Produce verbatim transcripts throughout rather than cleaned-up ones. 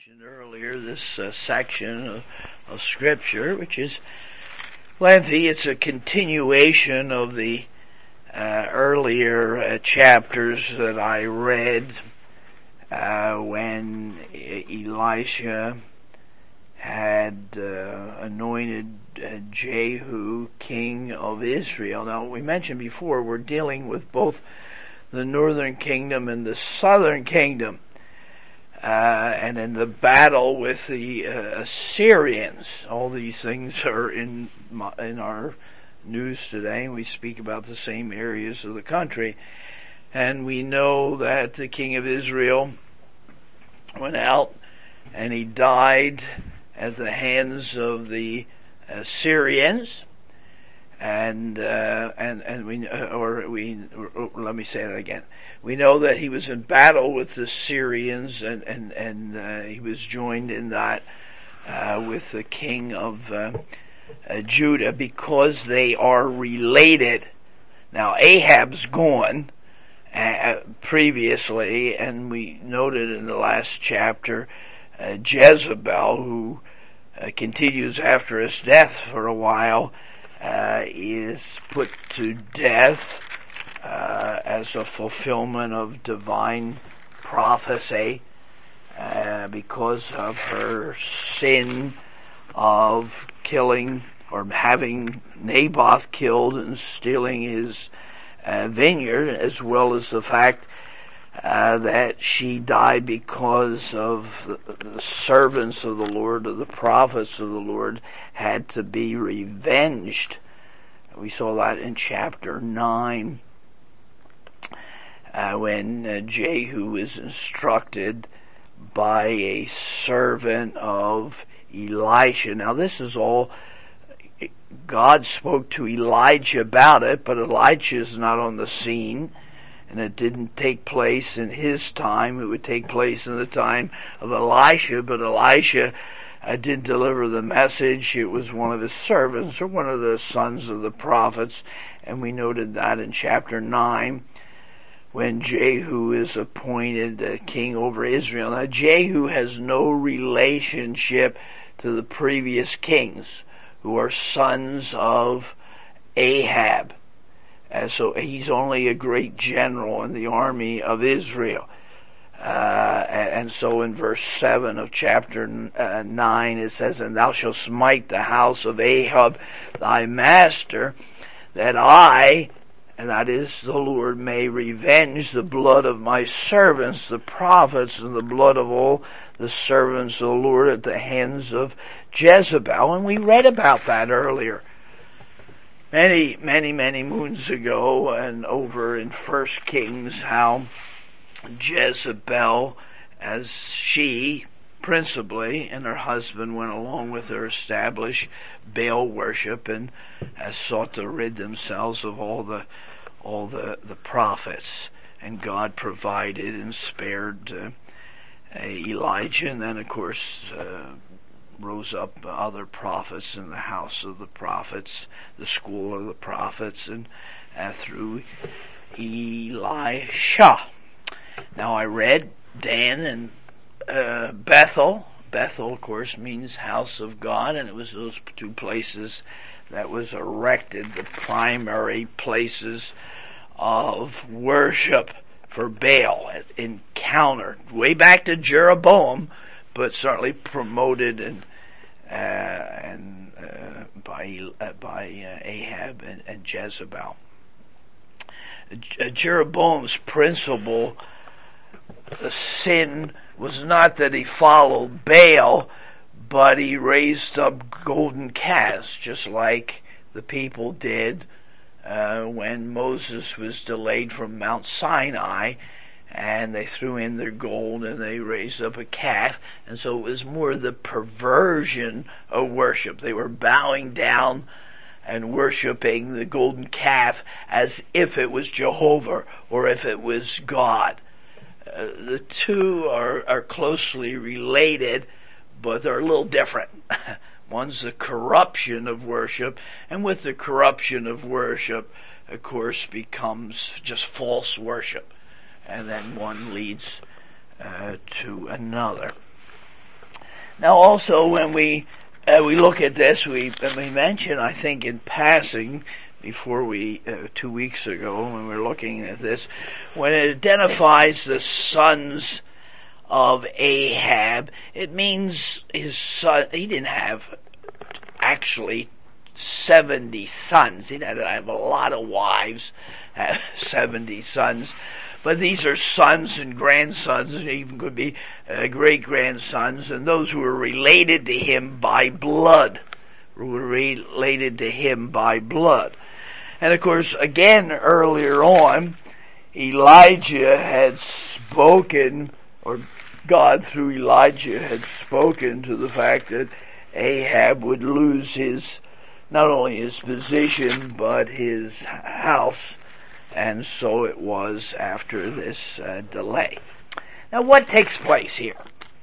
mentioned earlier, this uh, section of, of Scripture, which is lengthy. It's a continuation of the uh, earlier uh, chapters that I read uh, when Elisha had uh, anointed uh, Jehu king of Israel. Now, we mentioned before, we're dealing with both the northern kingdom and the southern kingdom. Uh, and in the battle with the uh, Assyrians. All these things are in my, in our news today, and we speak about the same areas of the country. And we know that the king of Israel went out and he died at the hands of the Assyrians. And, uh, and, and we, or we, or let me say that again. We know that he was in battle with the Syrians and, and, and, uh, he was joined in that, uh, with the king of, uh, uh, Judah because they are related. Now Ahab's gone, uh, previously, and we noted in the last chapter, uh, Jezebel, who, uh, continues after his death for a while, Uh, is put to death uh, as a fulfillment of divine prophecy uh, because of her sin of killing or having Naboth killed and stealing his uh, vineyard, as well as the fact uh, that she died because of the servants of the Lord, of the prophets of the Lord, had to be revenged. We saw that in chapter nine, uh, when uh, Jehu was instructed by a servant of Elisha. Now this is all, God spoke to Elijah about it, but Elijah is not on the scene. And it didn't take place in his time. It would take place in the time of Elisha, but Elisha uh, didn't deliver the message. It was one of his servants or one of the sons of the prophets, and we noted that in chapter nine when Jehu is appointed uh, king over Israel. Now Jehu has no relationship to the previous kings who are sons of Ahab. Uh, so he's only a great general in the army of Israel. Uh, and so in verse seven of chapter uh, nine it says, "And thou shalt smite the house of Ahab thy master, that I," and that is the Lord, "may revenge the blood of my servants, the prophets, and the blood of all the servants of the Lord at the hands of Jezebel." And we read about that earlier. Many, many, many moons ago, and over in First Kings, how Jezebel, as she, principally, and her husband went along with her, establish Baal worship and has sought to rid themselves of all the, all the, the prophets. And God provided and spared uh, Elijah, and then of course, uh, rose up other prophets in the house of the prophets, the school of the prophets, and uh, through Elisha. Now I read Dan and uh, Bethel. Bethel, of course, means house of God, and it was those two places that was erected, the primary places of worship for Baal, encountered way back to Jeroboam, but certainly promoted and uh, and uh, by uh, by uh, Ahab and, and Jezebel. Uh, Jeroboam's principal the sin was not that he followed Baal, but he raised up golden calves, just like the people did uh, when Moses was delayed from Mount Sinai. And they threw in their gold and they raised up a calf. And so it was more the perversion of worship. They were bowing down and worshiping the golden calf as if it was Jehovah or if it was God. Uh, the two are, are closely related, but they're a little different. One's the corruption of worship, and with the corruption of worship, of course, becomes just false worship. And then one leads uh, to another. Now also when we uh, we look at this, we, we mentioned, I think in passing, before we, uh, two weeks ago when we were looking at this, when it identifies the sons of Ahab, it means his son, he didn't have actually seventy sons. He had to have a lot of wives, have seventy sons. But these are sons and grandsons, and even could be uh, great-grandsons, and those who were related to him by blood, who were related to him by blood. And of course, again, earlier on, Elijah had spoken, or God through Elijah had spoken to the fact that Ahab would lose his, not only his position, but his house. And so it was after this uh, delay. Now what takes place here?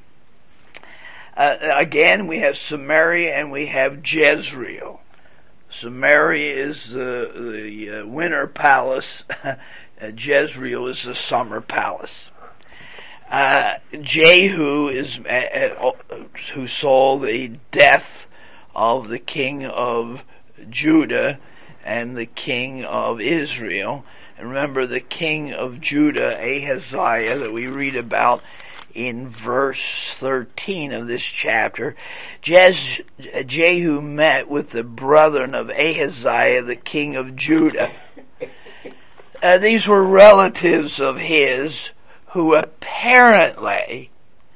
Uh, again, we have Samaria and we have Jezreel. Samaria is the, the uh, winter palace. uh, Jezreel is the summer palace. Uh, Jehu is, uh, uh, who saw the death of the king of Judah and the king of Israel. And remember, the king of Judah, Ahaziah, that we read about in verse thirteen of this chapter, Jez, Jehu met with the brethren of Ahaziah, the king of Judah. Uh, these were relatives of his who apparently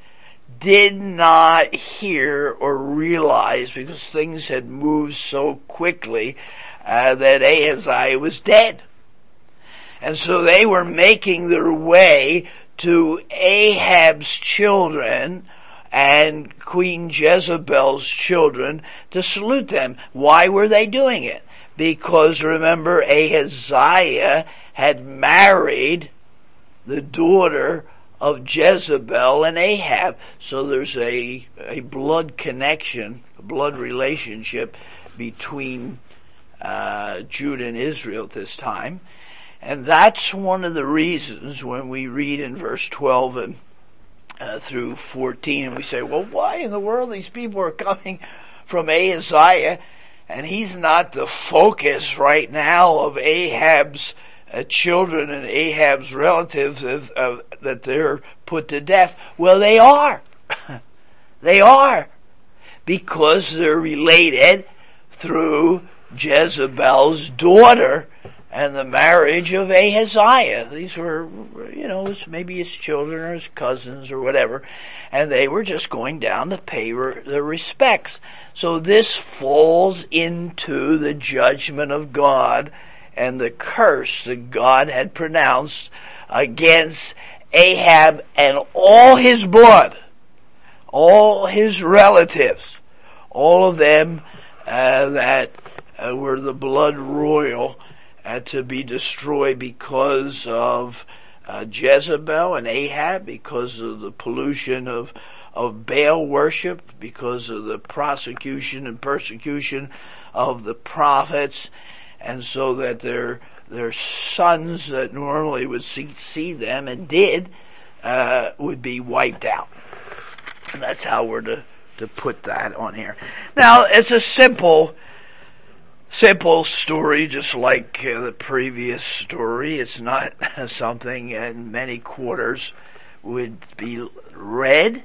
did not hear or realize, because things had moved so quickly, uh, that Ahaziah was dead. And so they were making their way to Ahab's children and Queen Jezebel's children to salute them. Why were they doing it? Because remember, Ahaziah had married the daughter of Jezebel and Ahab. So there's a, a blood connection, a blood relationship between uh, Judah and Israel at this time. And that's one of the reasons when we read in verse twelve and uh, through fourteen, and we say, well, why in the world these people are coming from Ahaziah, and he's not the focus right now of Ahab's uh, children and Ahab's relatives of, of, that they're put to death? Well, they are. They are. Because they're related through Jezebel's daughter and the marriage of Ahaziah. These were, you know, maybe his children or his cousins or whatever, and they were just going down to pay their respects. So this falls into the judgment of God and the curse that God had pronounced against Ahab and all his blood, all his relatives, all of them uh, that uh, were the blood royal, Uh, to be destroyed because of uh, Jezebel and Ahab, because of the pollution of of Baal worship, because of the prosecution and persecution of the prophets, and so that their their sons that normally would succeed them and did uh, would be wiped out. And that's how we're to to put that on here. Now it's a simple. Simple story, just like uh, the previous story. It's not something in many quarters would be read.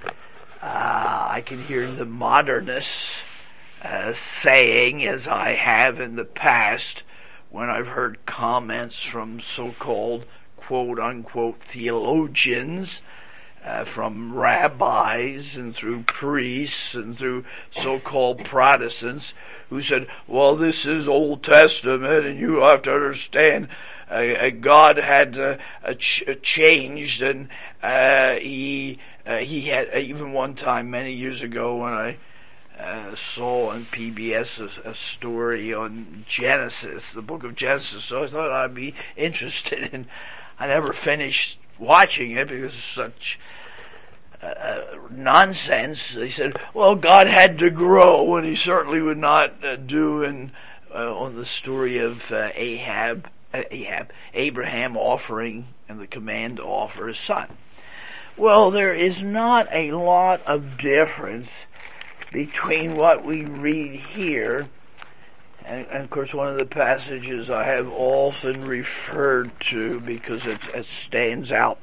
Uh, I can hear the modernists uh, saying, as I have in the past, when I've heard comments from so-called quote-unquote theologians, Uh, from rabbis and through priests and through so-called Protestants who said, well, this is Old Testament and you have to understand uh, uh, God had uh, uh, ch- uh, changed, and uh, he uh, he had uh, even one time many years ago when I uh, saw on P B S a, a story on Genesis, the book of Genesis, so I thought I'd be interested, and I never finished watching it because it's such uh, nonsense. They said, well, God had to grow, and he certainly would not uh, do in uh, on the story of uh, Ahab, uh, Ahab, Abraham offering and the command to offer his son. Well, there is not a lot of difference between what we read here, and, and of course one of the passages I have often referred to because it, it stands out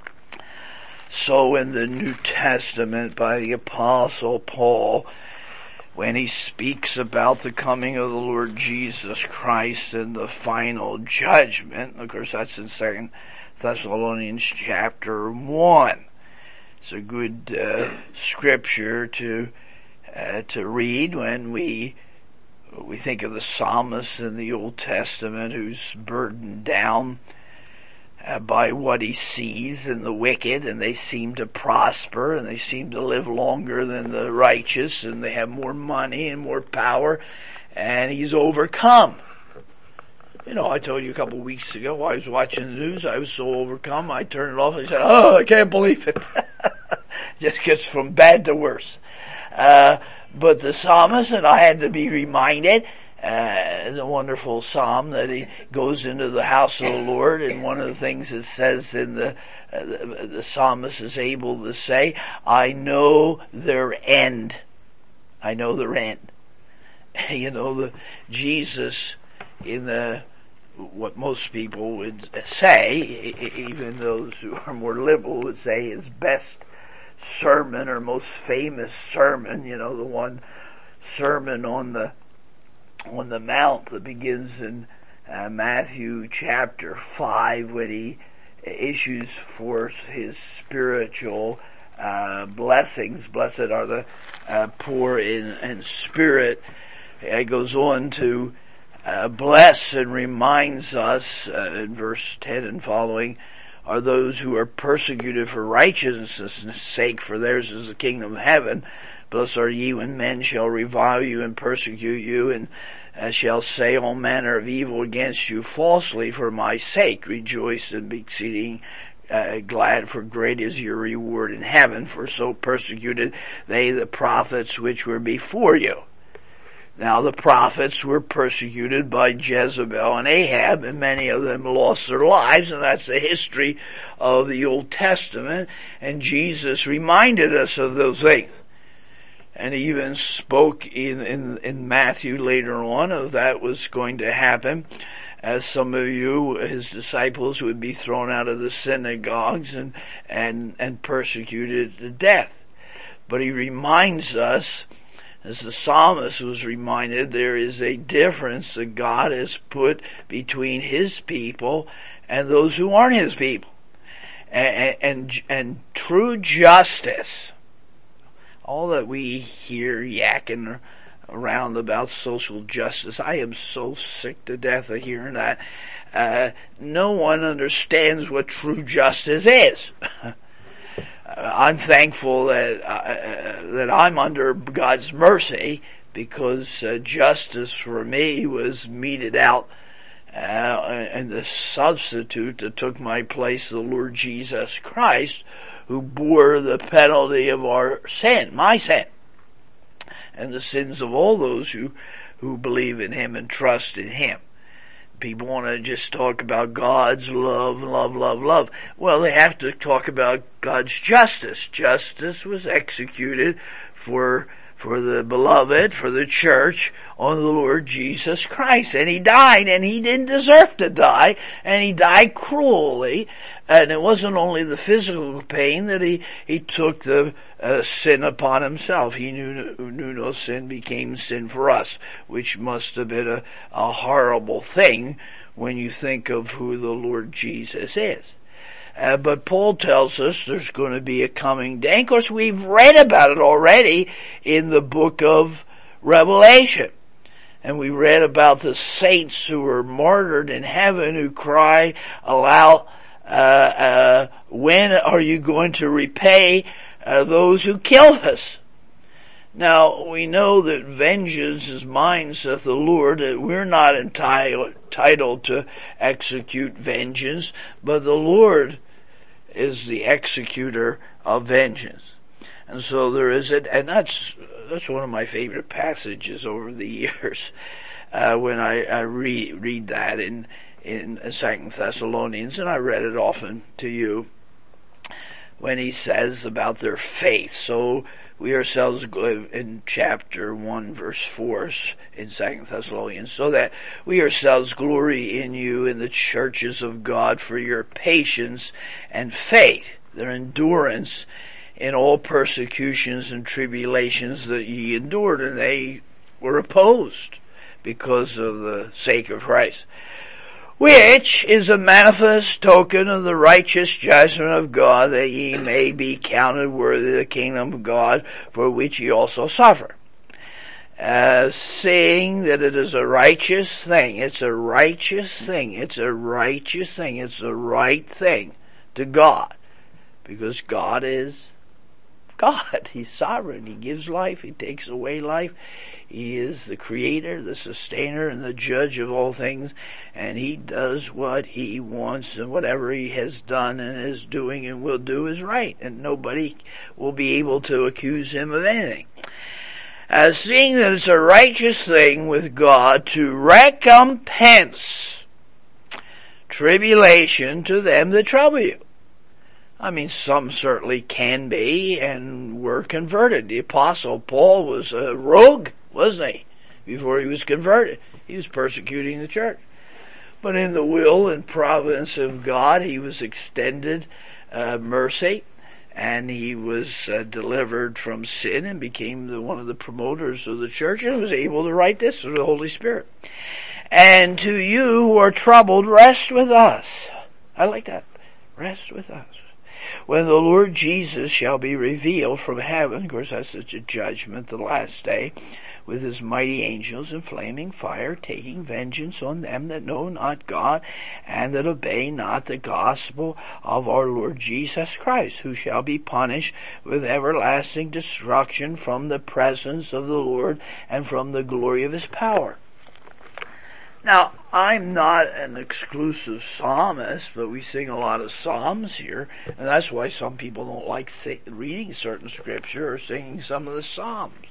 so in the New Testament by the Apostle Paul, when he speaks about the coming of the Lord Jesus Christ and the final judgment. Of course, that's in Second Thessalonians chapter one. It's a good uh, scripture to uh, to read when we we think of the psalmist in the Old Testament who's burdened down Uh, by what he sees in the wicked, and they seem to prosper, and they seem to live longer than the righteous, and they have more money and more power, and he's overcome. You know, I told you a couple of weeks ago, I was watching the news, I was so overcome, I turned it off, and I said, oh, I can't believe it. Just gets from bad to worse. Uh, but the psalmist, and I had to be reminded, Uh, it's a wonderful psalm that he goes into the house of the Lord, and one of the things it says in the, uh, the, the psalmist is able to say, I know their end. I know their end. You know, the, Jesus in the, what most people would say, even those who are more liberal would say his best sermon or most famous sermon, you know, the one sermon on the on the Mount that begins in uh, Matthew chapter five, when he issues forth his spiritual uh, blessings. Blessed are the uh, poor in, in spirit. It goes on to uh, bless and reminds us uh, in verse ten and following, are those who are persecuted for righteousness' sake, for theirs is the kingdom of heaven. Blessed are ye when men shall revile you and persecute you, and uh, shall say all manner of evil against you falsely for my sake. Rejoice and be exceeding uh, glad, for great is your reward in heaven. For so persecuted they the prophets which were before you. Now the prophets were persecuted by Jezebel and Ahab, and many of them lost their lives, and that's the history of the Old Testament. And Jesus reminded us of those things. And he even spoke in, in, in Matthew later on of that was going to happen, as some of you, his disciples, would be thrown out of the synagogues and, and, and persecuted to death. But he reminds us, as the psalmist was reminded, there is a difference that God has put between his people and those who aren't his people. And, and, and true justice, all that we hear yakking around about social justice, I am so sick to death of hearing that. Uh, no one understands what true justice is. I'm thankful that uh, that I'm under God's mercy, because uh, justice for me was meted out uh, in the substitute that took my place, the Lord Jesus Christ, who bore the penalty of our sin, my sin, and the sins of all those who, who believe in him and trust in him. People want to just talk about God's love, love, love, love. Well, they have to talk about God's justice. Justice was executed for for the beloved, for the church, on the Lord Jesus Christ. And he died, and he didn't deserve to die, and he died cruelly. And it wasn't only the physical pain that he, he took the uh, sin upon himself. He knew, knew no sin became sin for us, which must have been a, a horrible thing when you think of who the Lord Jesus is. Uh, but Paul tells us there's going to be a coming day. Of course, we've read about it already in the book of Revelation. And we read about the saints who were martyred in heaven, who cry aloud, uh, uh, when are you going to repay uh, those who killed us? Now, we know that vengeance is mine, saith the Lord, that we're not entitled, entitled to execute vengeance, but the Lord is the executor of vengeance. And so there is it, and that's, that's one of my favorite passages over the years, uh, when I, I re, read that in, in Second Thessalonians, and I read it often to you. when he says about their faith. So we ourselves, in chapter one verse four in Second Thessalonians, so that we ourselves glory in you in the churches of God for your patience and faith, their endurance in all persecutions and tribulations that ye endured, and they were opposed because of the sake of Christ, which is a manifest token of the righteous judgment of God, that ye may be counted worthy of the kingdom of God, for which ye also suffer. Uh, seeing that it is a righteous thing, it's a righteous thing, it's a righteous thing, it's the right thing to God, because God is God. He's sovereign. He gives life. He takes away life. He is the creator, the sustainer, and the judge of all things, and he does what he wants, and whatever he has done and is doing and will do is right, and nobody will be able to accuse him of anything. As seeing that it's a righteous thing with God to recompense tribulation to them that trouble you. I mean, some certainly can be and were converted. The Apostle Paul was a rogue, wasn't he? Before he was converted, he was persecuting the church. But in the will and providence of God, he was extended uh, mercy, and he was uh, delivered from sin and became the, one of the promoters of the church, and was able to write this through the Holy Spirit. And to you who are troubled, rest with us. I like that. Rest with us. When the Lord Jesus shall be revealed from heaven, of course that's such a judgment, the last day, with his mighty angels in flaming fire, taking vengeance on them that know not God, and that obey not the gospel of our Lord Jesus Christ, who shall be punished with everlasting destruction from the presence of the Lord and from the glory of his power. Now, I'm not an exclusive psalmist, but we sing a lot of psalms here, and that's why some people don't like th- reading certain scripture or singing some of the psalms.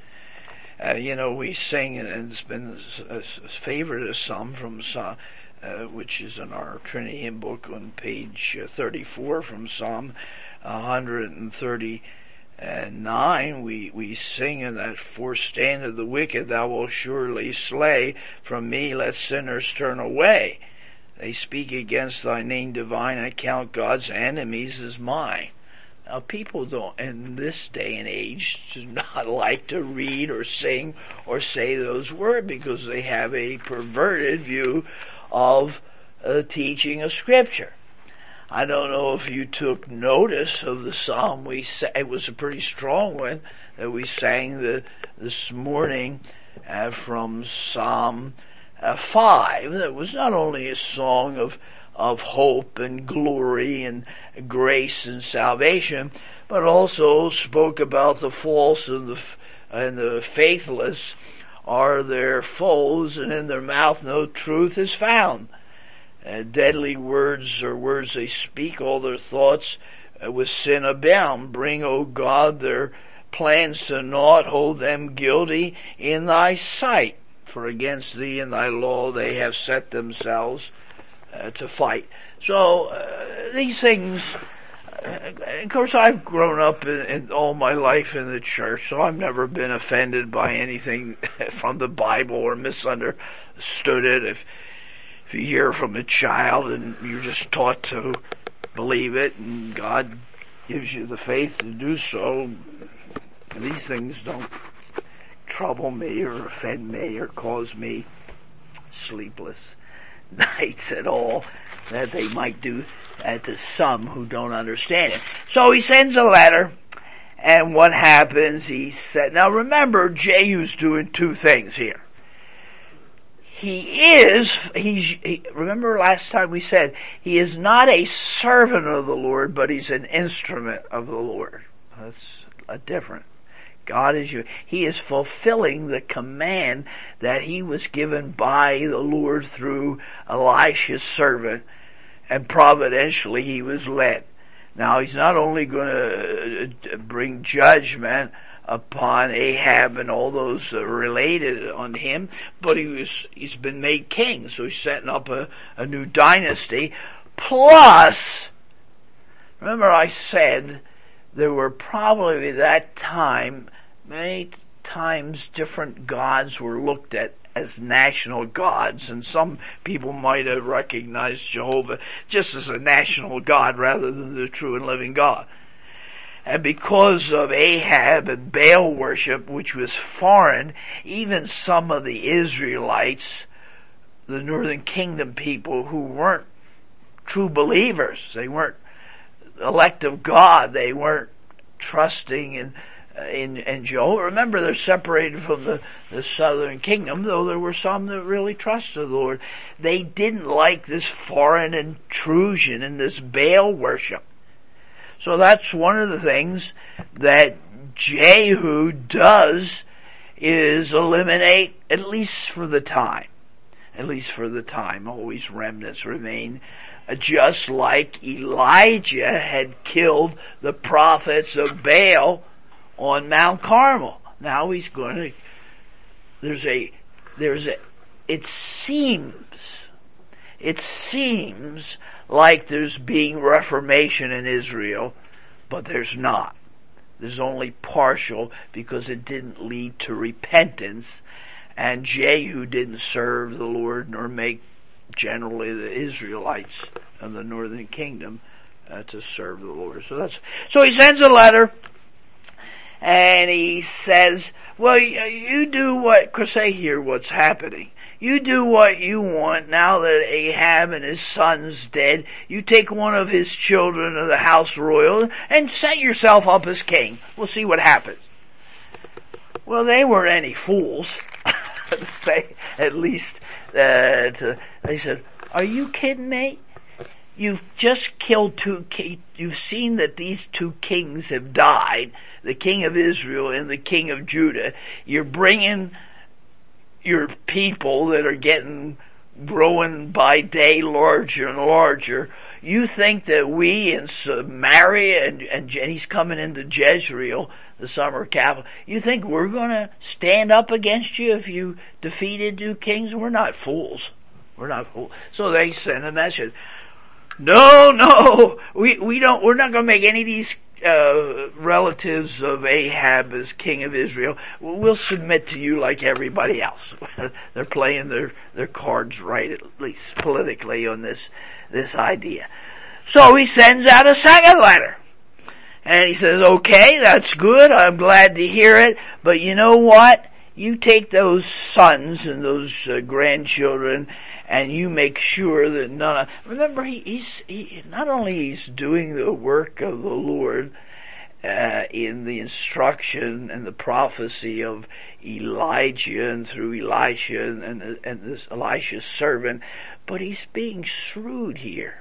Uh, you know, we sing, and it's been a, a favorite of some from Psalm, uh, which is in our Trinity hymn book on page uh, thirty-four from Psalm one thirty-nine. We, we sing in that fourth stanza, the wicked thou wilt surely slay, from me let sinners turn away. They speak against thy name divine, I count God's enemies as mine. Now, people don't, in this day and age, do not like to read or sing or say those words because they have a perverted view of the teaching of Scripture. I don't know if you took notice of the psalm we sang. It was a pretty strong one that we sang the, this morning uh, from Psalm uh, five. That was not only a song of of hope and glory and grace and salvation, but also spoke about the false and the and the faithless are their foes, and in their mouth no truth is found. Uh, deadly words are words they speak, all their thoughts uh, with sin abound. Bring, O God, their plans to naught, hold them guilty in thy sight. For against thee and thy law they have set themselves uh, to fight. So, uh, these things, uh, of course I've grown up in, in all my life in the church, so I've never been offended by anything from the Bible or misunderstood it. If If you hear from a child and you're just taught to believe it, and God gives you the faith to do so, these things don't trouble me or offend me or cause me sleepless nights at all, that they might do that to some who don't understand it. So he sends a letter, and what happens, he said, now remember, Jehu's doing two things here. He is, he's, he, remember last time we said, he is not a servant of the Lord, but he's an instrument of the Lord. That's a different. God is you. He is fulfilling the command that he was given by the Lord through Elisha's servant, and providentially he was led. Now he's not only going to bring judgment upon Ahab and all those uh, related on him, but he was, he's been made king, so he's setting up a, a new dynasty. Plus, Remember I said there were probably at that time many times different gods were looked at as national gods, and some people might have recognized Jehovah just as a national god rather than the true and living God. And because of Ahab and Baal worship, which was foreign, even some of the Israelites, the northern kingdom people who weren't true believers, they weren't elect of God, they weren't trusting in in, in Jehovah. Remember, they're separated from the, the southern kingdom, though there were some that really trusted the Lord. They didn't like this foreign intrusion and this Baal worship. So that's one of the things that Jehu does, is eliminate, at least for the time. At least for the time. Always remnants remain. Just like Elijah had killed the prophets of Baal on Mount Carmel. Now he's going to, there's a, there's a, it seems, it seems like there's being reformation in Israel, but there's not. There's only partial, because it didn't lead to repentance, and Jehu didn't serve the Lord nor make generally the Israelites of the northern kingdom uh, to serve the Lord. So that's, so he sends a letter, and he says, well, you do what, cause I hear what's happening. You do what you want now that Ahab and his son's dead. You take one of his children of the house royal and set yourself up as king. We'll see what happens. Well, they weren't any fools. To say, at least, uh, to, they said, are you kidding me? You've just killed two, ki- you've seen that these two kings have died, the king of Israel and the king of Judah. You're bringing your people that are getting, growing by day larger and larger. You think that we in Samaria, and, and he's coming into Jezreel, the summer capital, you think we're gonna stand up against you if you defeated two kings? We're not fools. We're not fools. So they sent a message. No, no, we, we don't, we're not gonna make any of these Uh, relatives of Ahab as king of Israel. We'll submit to you like everybody else. They're playing their, their cards right, at least politically, on this, this idea. So he sends out a second letter. And he says, okay, that's good, I'm glad to hear it, but you know what? You take those sons and those uh, grandchildren, and you make sure that none of, remember he, he's, he, not only he's doing the work of the Lord, uh, in the instruction and the prophecy of Elijah and through Elisha and, and, and this Elisha's servant, but he's being shrewd here.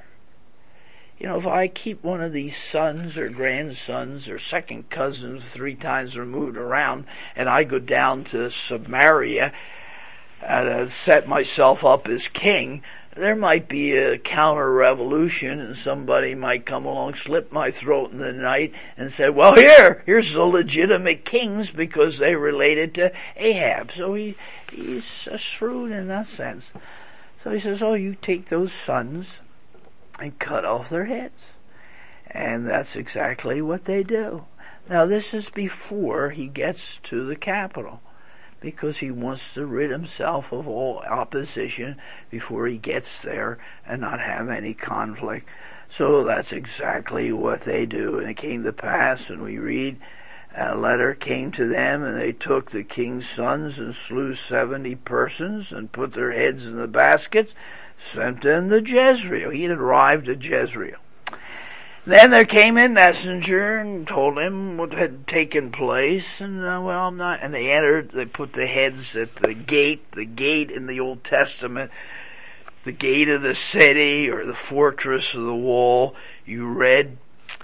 You know, if I keep one of these sons or grandsons or second cousins three times removed around, and I go down to Samaria and uh, set myself up as king, there might be a counter-revolution, and somebody might come along, slip my throat in the night, and say, well, here, here's the legitimate kings because they related to Ahab. So he, he's uh, shrewd in that sense. So he says, oh, you take those sons and cut off their heads. And that's exactly what they do. Now this is before he gets to the capital, because he wants to rid himself of all opposition before he gets there and not have any conflict. So that's exactly what they do. And it came to pass, and we read, a letter came to them, and they took the king's sons and slew seventy persons and put their heads in the baskets, sent in the Jezreel. He had arrived at Jezreel. Then there came a messenger and told him what had taken place, and uh, well, I'm not, and they entered, they put the heads at the gate, the gate in the Old Testament, the gate of the city or the fortress of the wall. You read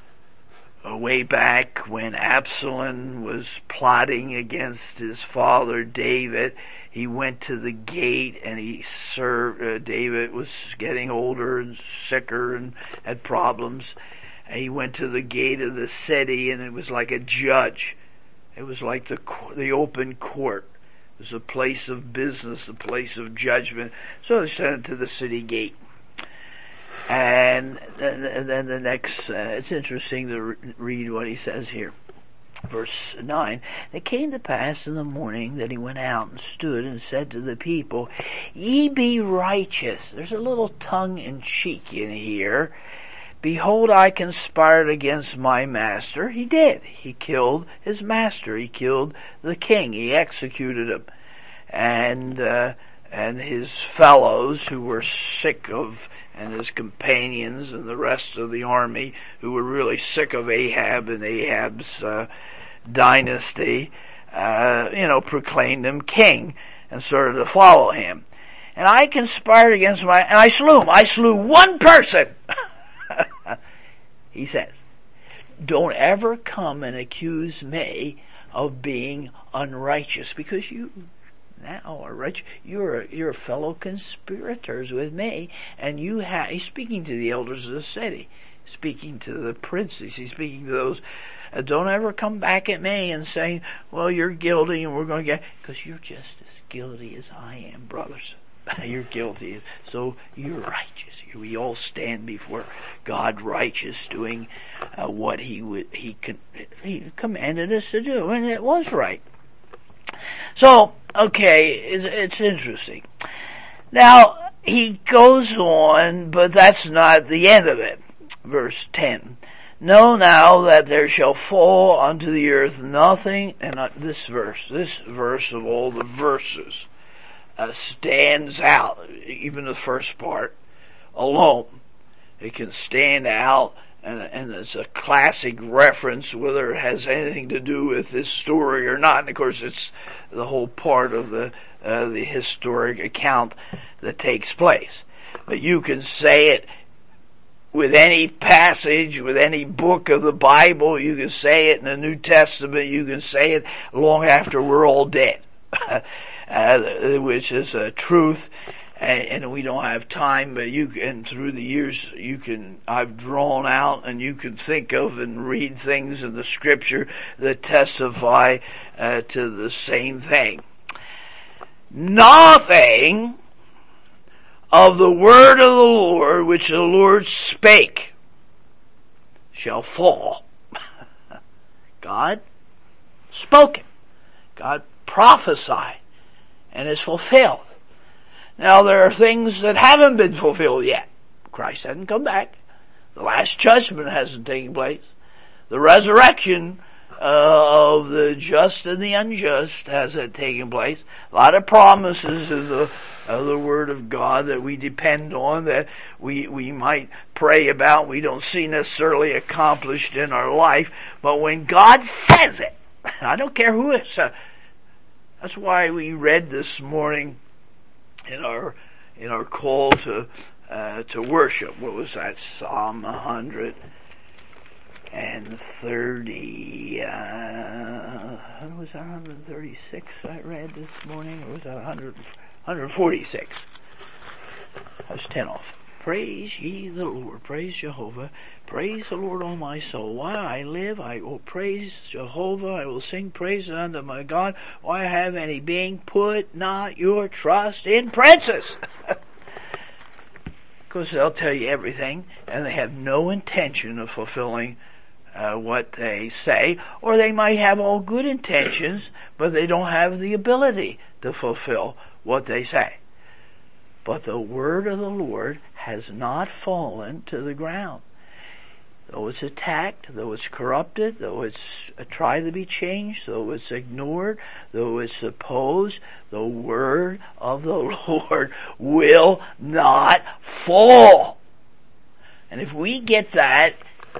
uh, way back when Absalom was plotting against his father David. He went to the gate and he served, uh, David was getting older and sicker and had problems. And he went to the gate of the city, and it was like a judge. It was like the the open court. It was a place of business, a place of judgment. So they sent him to the city gate. And then the next, uh, it's interesting to re- read what he says here. Verse nine, it came to pass in the morning that he went out and stood and said to the people, ye be righteous. There's a little tongue in cheek in here. Behold, I conspired against my master. He did. He killed his master. He killed the king. He executed him. And, uh, and his fellows who were sick of, and his companions and the rest of the army who were really sick of Ahab and Ahab's, uh, dynasty, uh, you know, proclaimed him king and started to follow him. And I conspired against my, and I slew him. I slew one person. He says, don't ever come and accuse me of being unrighteous, because you now are righteous. You're you're fellow conspirators with me, and you have. He's speaking to the elders of the city, speaking to the princes. He's speaking to those. Uh, don't ever come back at me and say, "Well, you're guilty, and we're going to get," because you're just as guilty as I am, brothers. You're guilty, so you're righteous. We all stand before God righteous, doing uh, what He would He con- He commanded us to do, and it was right. So, okay, it's, it's interesting. Now he goes on, but that's not the end of it. Verse ten. Know now that there shall fall unto the earth nothing, and not this verse, this verse of all the verses. Uh, stands out, even the first part alone. It can stand out, and, and it's a classic reference, whether it has anything to do with this story or not. And of course, it's the whole part of the uh, the historic account that takes place. But you can say it with any passage, with any book of the Bible. You can say it in the New Testament. You can say it long after we're all dead. Uh, which is a truth, and, and we don't have time, but you can, through the years, you can, I've drawn out, and you can think of and read things in the scripture that testify uh, to the same thing. Nothing of the word of the Lord which the Lord spake shall fall. God spoke it. God prophesied. And is fulfilled. Now there are things that haven't been fulfilled yet. Christ hasn't come back. The last judgment hasn't taken place. The resurrection uh, of the just and the unjust hasn't taken place. A lot of promises of the of the Word of God that we depend on, that we we might pray about. We don't see necessarily accomplished in our life, but when God says it, I don't care who it is. That's why we read this morning in our in our call to uh, to worship. What was that? Psalm one hundred thirty. Uh, what was that? one hundred thirty-six. I read this morning, or was that one hundred, one forty-six? I was ten off. Praise ye the Lord. Praise Jehovah. Praise the Lord, O my soul. While I live, I will praise Jehovah. I will sing praises unto my God. While I have any being, put not your trust in princes. Because they'll tell you everything, and they have no intention of fulfilling uh, what they say. Or they might have all good intentions, but they don't have the ability to fulfill what they say. But the word of the Lord has not fallen to the ground. Though it's attacked, though it's corrupted, though it's tried to be changed, though it's ignored, though it's opposed, the word of the Lord will not fall. And if we get that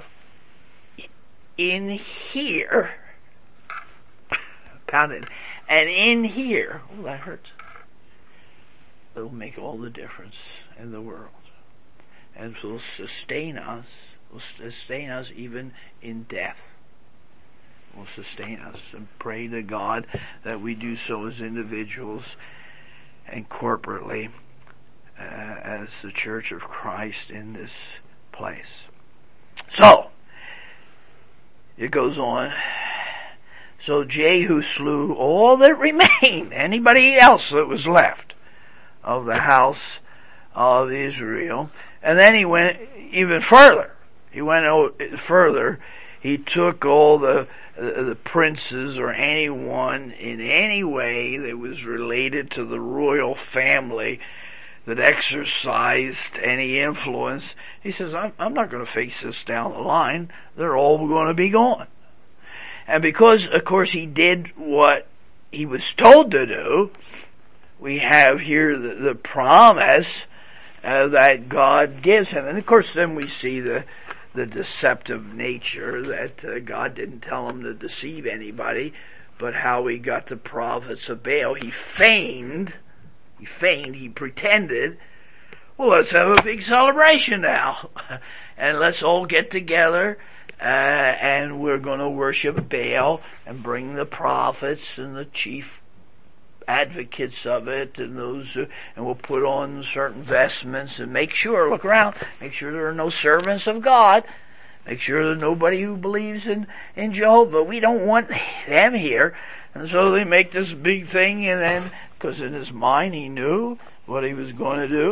in here, pound it, and in here, oh, that hurts. It'll make all the difference in the world. And will sustain us, will sustain us even in death. Will sustain us, and pray to God that we do so as individuals and corporately uh, as the Church of Christ in this place. So, it goes on. So Jehu slew all that remained, anybody else that was left, of the house of Israel. And then he went even further. He went further. He took all the uh, the princes or anyone in any way that was related to the royal family that exercised any influence. He says, I'm, I'm not going to face this down the line. They're all going to be gone. And because, of course, he did what he was told to do, we have here the, the promise uh, that God gives him. And of course, then we see the the deceptive nature that uh, God didn't tell him to deceive anybody, but how he got the prophets of Baal. He feigned, he feigned, he pretended, well, let's have a big celebration now, and let's all get together, uh, and we're going to worship Baal and bring the prophets and the chief advocates of it, and those, uh, and we'll put on certain vestments and make sure, look around, make sure there are no servants of God, make sure there's nobody who believes in, in Jehovah. We don't want them here. And so they make this big thing, and then, because in his mind he knew what he was going to do,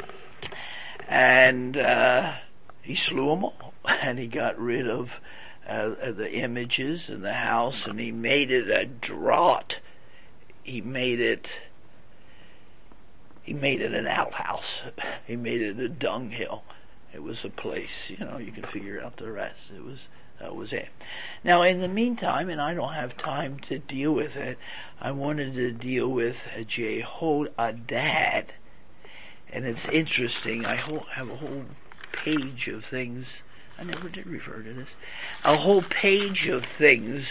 and, uh, he slew them all, and he got rid of, uh, the images in the house, and he made it a draught. He made it, he made it an outhouse. He made it a dunghill. It was a place, you know, you can figure out the rest. It was, that was it. Now, in the meantime, and I don't have time to deal with it, I wanted to deal with Jehonadab. And it's interesting, I have a whole page of things, I never did refer to this, a whole page of things.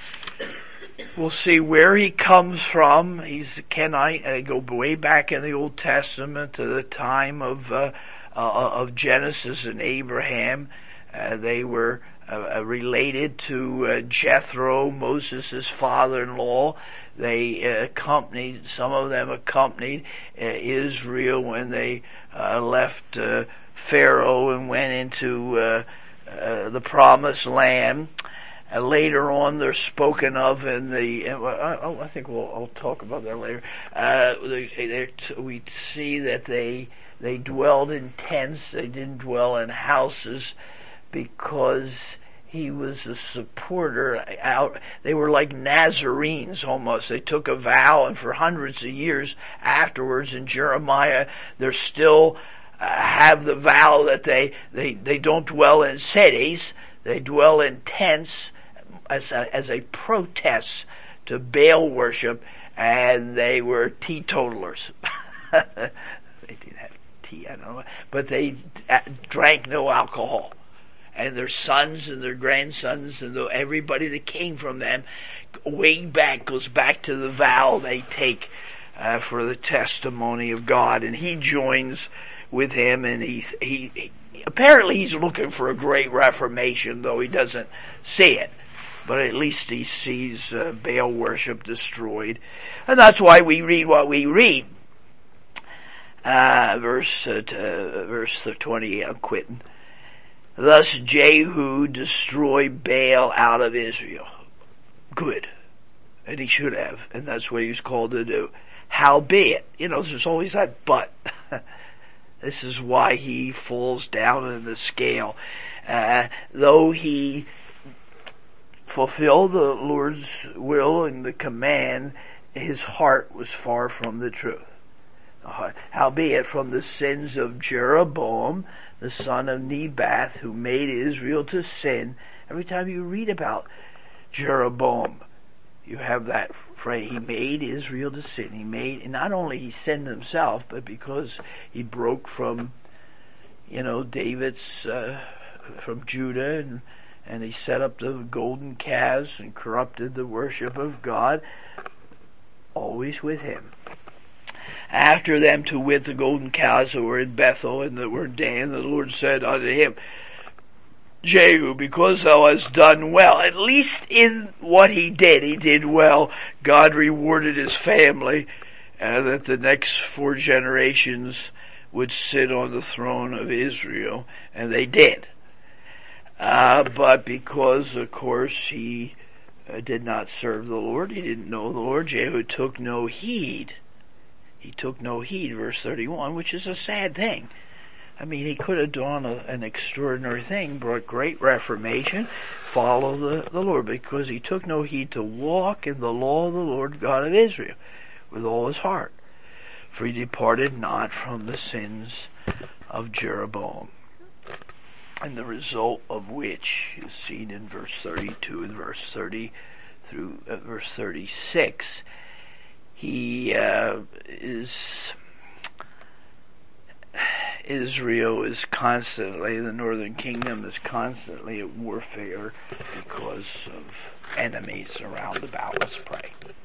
We'll see where he comes from. He's a Kenite. I go way back in the Old Testament to the time of uh, uh, of Genesis and Abraham. Uh, they were uh, related to uh, Jethro, Moses' father-in-law. They uh, accompanied, some of them accompanied uh, Israel when they uh, left uh, Pharaoh and went into uh, uh, the Promised Land. Uh, later on, they're spoken of in the. Uh, I, I think we'll I'll talk about that later. Uh, they, we see that they they dwelled in tents. They didn't dwell in houses because he was a supporter. Out, they were like Nazarenes almost. They took a vow, and for hundreds of years afterwards, in Jeremiah, they're still uh, have the vow that they they they don't dwell in cities. They dwell in tents as a, as a protest to Baal worship, and they were teetotalers. They didn't have tea, I don't know, but they drank no alcohol. And their sons and their grandsons and everybody that came from them, way back, goes back to the vow they take uh, for the testimony of God. And he joins with him, and he's, he, he apparently he's looking for a great reformation, though he doesn't see it. But at least he sees uh, Baal worship destroyed. And that's why we read what we read. Uh, verse, uh, to, uh, verse twenty-eight, I'm quitting. Thus Jehu destroyed Baal out of Israel. Good. And he should have. And that's what he was called to do. Howbeit, you know, there's always that but. This is why he falls down in the scale. Uh, though he fulfilled the Lord's will and the command, his heart was far from the truth. Uh, howbeit, from the sins of Jeroboam, the son of Nebat, who made Israel to sin. Every time you read about Jeroboam, you have that phrase, he made Israel to sin. He made, and not only he sinned himself, but because he broke from, you know, David's, uh, from Judah, and, and he set up the golden calves and corrupted the worship of God, always with him. After them, to wit, the golden calves that were in Bethel and that were in Dan, the Lord said unto him, Jehu, because thou hast done well, at least in what he did, he did well. God rewarded his family, and that the next four generations would sit on the throne of Israel, and they did. Uh, but because, of course, he uh, did not serve the Lord, he didn't know the Lord, Jehu took no heed. He took no heed, verse thirty-one, which is a sad thing. I mean, he could have done a, an extraordinary thing, brought great reformation, follow the, the Lord, because he took no heed to walk in the law of the Lord God of Israel with all his heart. For he departed not from the sins of Jeroboam. And the result of which is seen in verse thirty-two and verse thirty through uh, verse thirty-six. He uh, is... Israel is constantly, the northern kingdom is constantly at warfare because of enemies around about. Let's pray.